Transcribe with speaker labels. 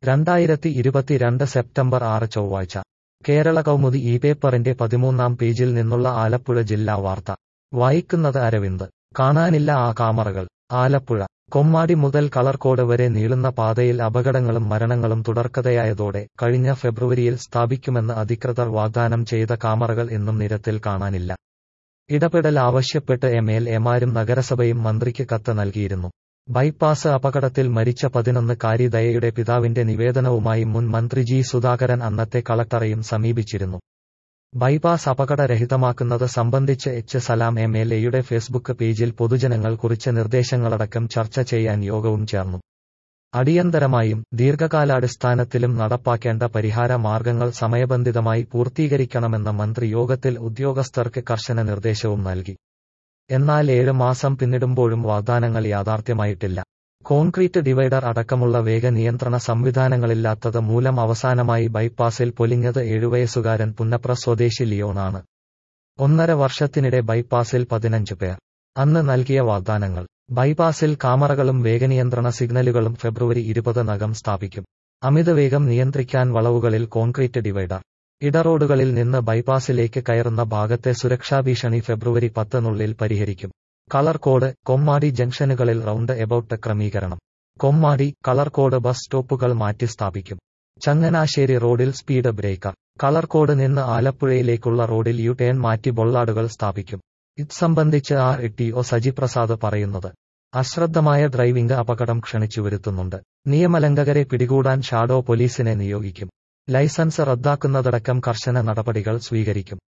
Speaker 1: 2022 September 6 ചൊവ്വാഴ്ച കേരള കൗമുദി ഈ പേപ്പറിന്റെ 13-ാം പേജിൽ നിന്നുള്ള ആലപ്പുഴ ജില്ലാ വാർത്ത വായിക്കുന്നത് അരവിന്ദ്. കാണാനില്ല ആ കാമറകൾ. ആലപ്പുഴ കൊമ്മാടി മുതൽ കളർകോട് വരെ നീളുന്ന പാതയിൽ അപകടങ്ങളും മരണങ്ങളും തുടർക്കഥയായതോടെ കഴിഞ്ഞ ഫെബ്രുവരിയിൽ സ്ഥാപിക്കുമെന്ന് അധികൃതർ വാഗ്ദാനം ചെയ്ത കാമറകൾ ഇന്നും നിരത്തിൽ കാണാനില്ല. ഇടപെടൽ ആവശ്യപ്പെട്ട് എംഎൽഎമാരും നഗരസഭയും മന്ത്രിക്ക് കത്ത് നൽകിയിരുന്നു. ബൈപ്പാസ് അപകടത്തിൽ മരിച്ച 11-കാരി ദയയുടെ പിതാവിന്റെ നിവേദനവുമായി മുൻ മന്ത്രി ജി സുധാകരൻ അന്നത്തെ കളക്ടറെയും സമീപിച്ചിരുന്നു. ബൈപ്പാസ് അപകടരഹിതമാക്കുന്നത് സംബന്ധിച്ച് എച്ച് സലാം എംഎൽഎയുടെ ഫേസ്ബുക്ക് പേജിൽ പൊതുജനങ്ങൾ കുറിച്ച നിർദ്ദേശങ്ങളടക്കം ചർച്ച ചെയ്യാൻ യോഗവും ചേർന്നു. അടിയന്തരമായും ദീർഘകാലാടിസ്ഥാനത്തിലും നടപ്പാക്കേണ്ട പരിഹാര മാർഗങ്ങൾ സമയബന്ധിതമായി പൂർത്തീകരിക്കണമെന്ന മന്ത്രി യോഗത്തിൽ ഉദ്യോഗസ്ഥർക്ക് കർശന നിർദ്ദേശവും നൽകി. എന്നാൽ 7 മാസം പിന്നിടുമ്പോഴും വാഗ്ദാനങ്ങൾ യാഥാർത്ഥ്യമായിട്ടില്ല. കോൺക്രീറ്റ് ഡിവൈഡർ അടക്കമുള്ള വേഗ നിയന്ത്രണ സംവിധാനങ്ങളില്ലാത്തത് മൂലം അവസാനമായി ബൈപ്പാസിൽ പൊലിഞ്ഞത് 7 വയസ്സുകാരൻ പുന്നപ്ര സ്വദേശി ലിയോണാണ്. 1.5 വർഷത്തിനിടെ ബൈപ്പാസിൽ 15 പേർ. അന്ന് നൽകിയ വാഗ്ദാനങ്ങൾ: ബൈപ്പാസിൽ കാമറകളും വേഗനിയന്ത്രണ സിഗ്നലുകളും ഫെബ്രുവരി 20-നകം സ്ഥാപിക്കും. അമിതവേഗം നിയന്ത്രിക്കാൻ വളവുകളിൽ കോൺക്രീറ്റ് ഡിവൈഡർ. ഇടറോഡുകളിൽ നിന്ന് ബൈപ്പാസിലേക്ക് കയറുന്ന ഭാഗത്തെ സുരക്ഷാഭീഷണി ഫെബ്രുവരി 10-നുള്ളിൽ പരിഹരിക്കും. കളർകോട്, കൊമ്മാടി ജംഗ്ഷനുകളിൽ റൗണ്ട് എബൌട്ട് ക്രമീകരണം. കൊമ്മാടി, കളർകോട് ബസ് സ്റ്റോപ്പുകൾ മാറ്റി സ്ഥാപിക്കും. ചങ്ങനാശ്ശേരി റോഡിൽ സ്പീഡ് ബ്രേക്കർ. കളർകോട് നിന്ന് ആലപ്പുഴയിലേക്കുള്ള റോഡിൽ യു ടേൺ മാറ്റി ബൊള്ളാർഡുകൾ സ്ഥാപിക്കും. ഇത് സംബന്ധിച്ച് RTO സജിപ്രസാദ് പറയുന്നത്: അശ്രദ്ധമായ ഡ്രൈവിംഗ് അപകടം ക്ഷണിച്ചുവരുത്തുന്നുണ്ട്. നിയമലംഘകരെ പിടികൂടാൻ ഷാഡോ പോലീസിനെ നിയോഗിക്കും. ലൈസൻസ് റദ്ദാക്കുന്നതടക്കം കർശന നടപടികൾ സ്വീകരിക്കും.